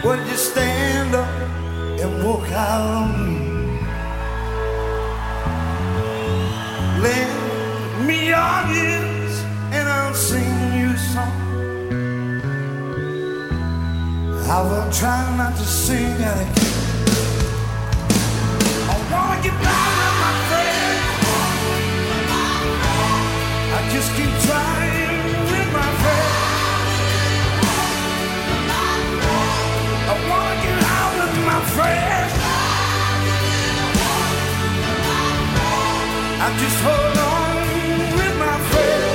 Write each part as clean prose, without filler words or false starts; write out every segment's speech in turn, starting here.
Would you stand up and walk out on me? Lend me your ears and I'll sing you a song. I will try not to sing out of key. I wanna get down on my friend. I just keep trying with my friend. I wanna get out with my friend. I just hold on with my friend.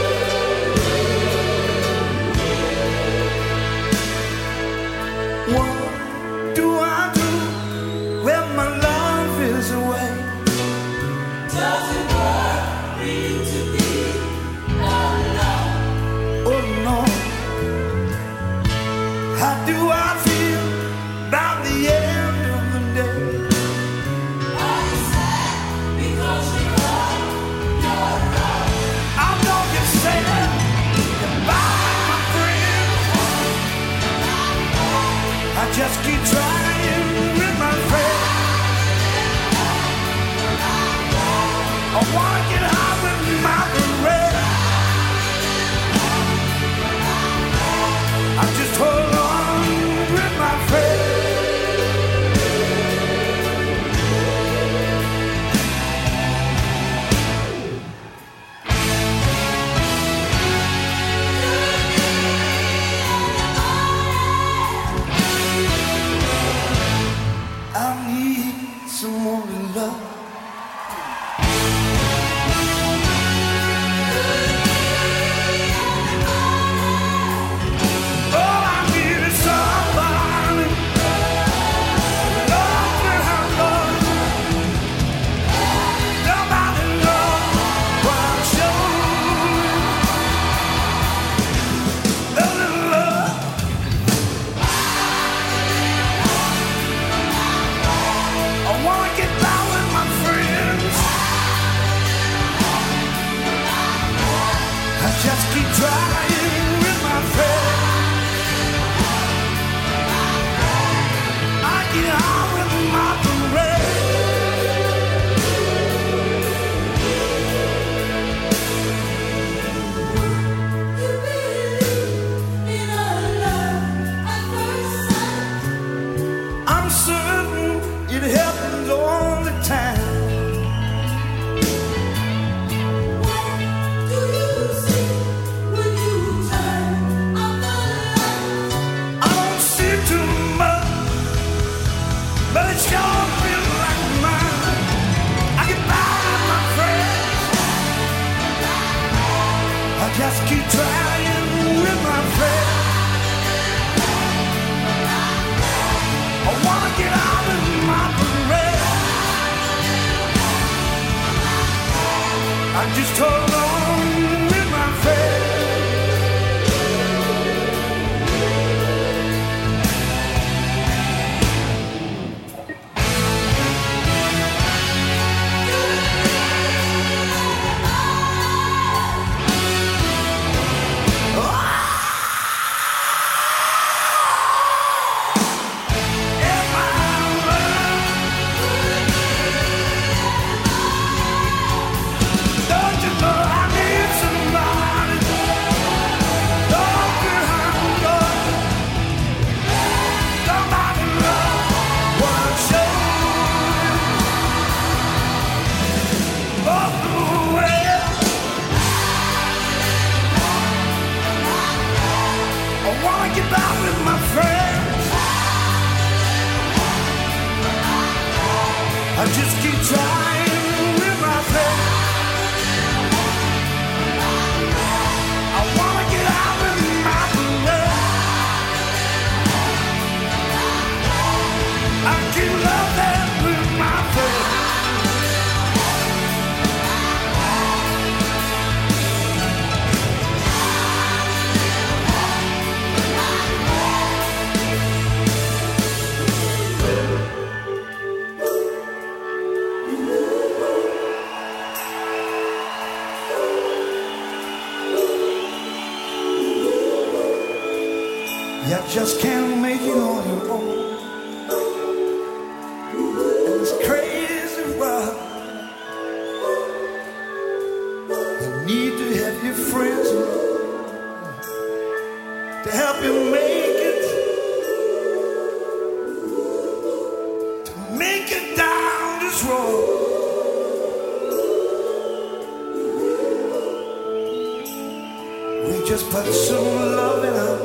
What do I do when my love is away? Does it worry you to be alone? Oh no. How do I feel about the end of the day? Are you sad because you're on your own? I know you're sad goodbye, my friend. I just keep trying with my friend. I wanna get out with my friend. I just hold on with my friend. I need someone to love. All I need is somebody. Love me how love. Nobody knows what I'm showing. A little love. I wanna get down with my friends. I just keep trying with my friends. I get out with my friends. You believe in a love at first sight. I'm certain it happens all the time. What do you see when you turn on the light? I don't see too much, but it sure feels like mine. I get by with my friends. I just keep trying with my friends. I wanna get out with my friends. I just hold on with my friends. Don't you know I need somebody? Don't you have love? Somebody love what I'm showing. All the way. I wanna get out with my friends. I just keep trying with my friends. I wanna get out with my friends. I keep loving with my friends. You You just can't make it on your own. And it's crazy world. You need to have your friends to help you make it. To make it down this road. We just put some love in our